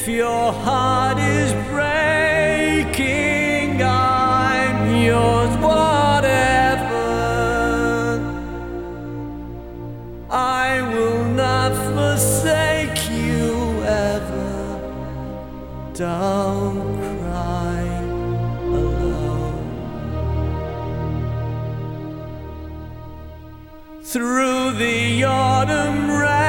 If your heart is breaking, I'm yours, whatever. I will not forsake you ever. Don't cry alone. Through the autumn rain,